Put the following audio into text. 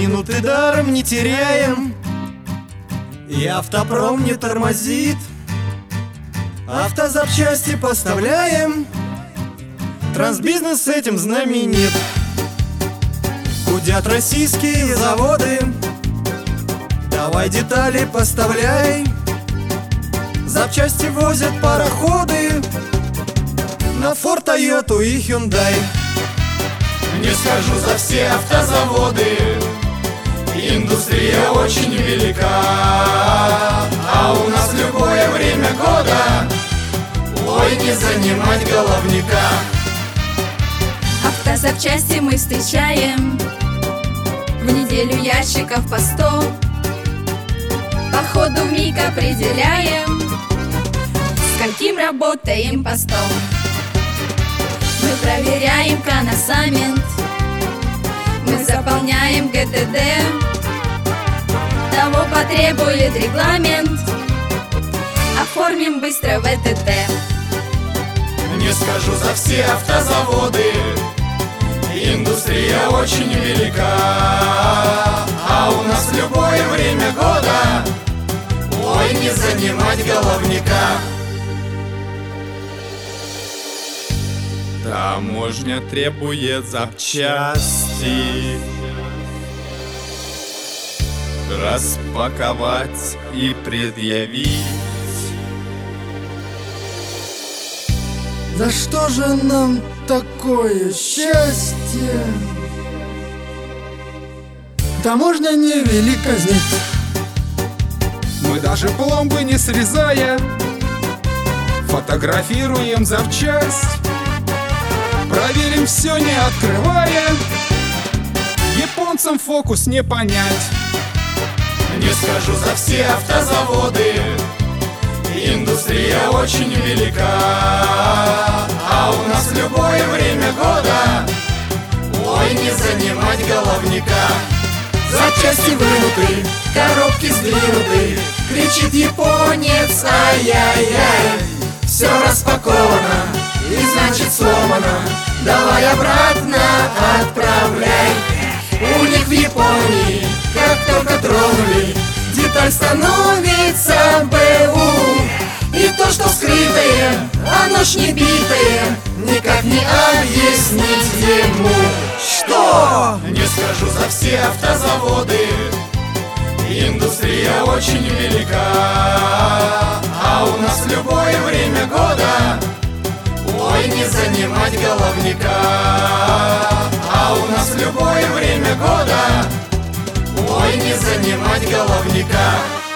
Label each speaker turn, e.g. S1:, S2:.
S1: минуты даром не теряем, и автопром не тормозит. Автозапчасти поставляем, трансбизнес этим знаменит. Гудят российские заводы, давай детали поставляй. Запчасти возят пароходы на Форд, Тойоту и Hyundai.
S2: Не скажу за все автозаводы, индустрия очень велика, а у нас любое время года, ой, не занимать головника.
S3: Автозапчасти мы встречаем в неделю ящиков по 100. По ходу вмиг определяем, с каким работаем постом. Мы проверяем коносамент, мы заполняем ГТД, того потребует регламент, оформим быстро ВТТ.
S2: Не скажу за все автозаводы, индустрия очень велика, а у нас любое время года, ой, не занимать головника.
S4: Таможня требует запчасти распаковать и предъявить.
S1: За что же нам такое счастье? Таможня не вели казнить.
S4: Мы даже пломбы не срезая фотографируем запчасть. Проверим все, не открывая, японцам фокус не понять.
S2: Не скажу за все автозаводы, индустрия очень велика, а у нас любое время года, ой, не занимать головника. Запчасти вынуты, коробки сдвинуты, кричит японец, ай-яй-яй. Все распаковано и значит сломано, давай обратно отправляй. У них в Японии, как только тронули, деталь становится БУ. И то, что скрытое, оно ж не битое, никак не объяснить ему. Что? Не скажу за все автозаводы, индустрия очень велика, а у нас любое время года, ой, не занимать головника. А у нас любое время года, ой, не занимать головника.